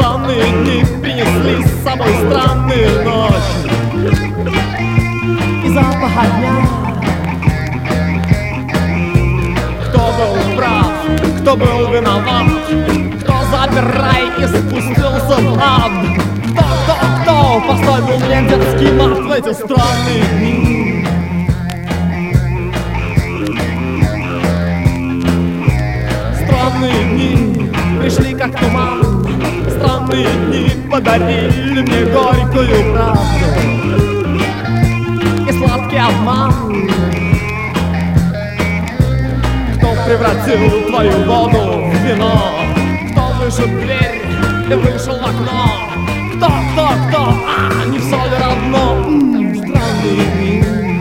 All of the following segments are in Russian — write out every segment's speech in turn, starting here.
странные дни принесли с собой странные ночи и запах огня. Кто был прав, кто был виноват, кто запер рай и спустился в ад? Кто поставил мне детский мат в эти странные дни? Странные дни пришли как туман, странные дни подарили мне горькую правду и сладкий обман. Кто превратил твою воду в вино? Кто вышиб дверь и вышел в окно? Кто? Не все ли равно? Странные дни.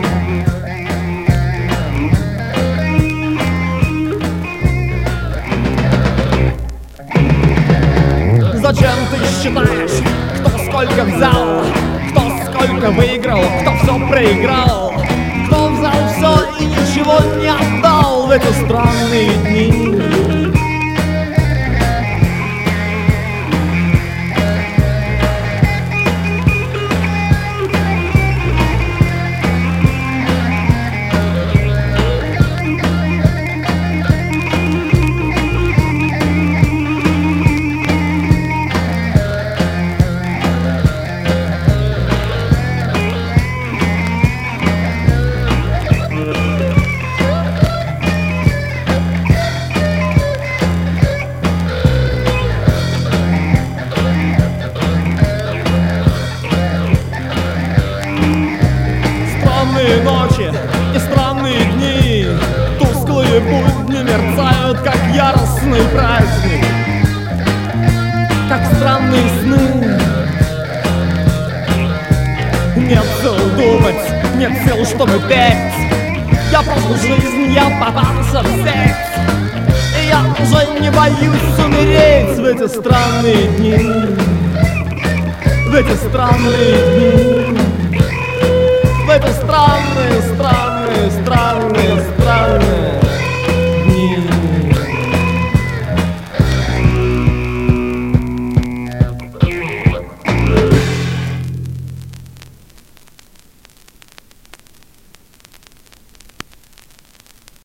Зачем ты считаешь, кто сколько взял, кто сколько выиграл, кто все проиграл, кто взял все и ничего не отдал в эти странные дни? Странные ночи и странные дни, тусклые будни мерцают, как яростный праздник, как странные сны. Нет сил думать, нет сил, чтобы петь. Я прожил жизнь, я попался в сеть, и я уже не боюсь умереть в эти странные дни, в эти странные дни, в эти странные, странные, странные, странные.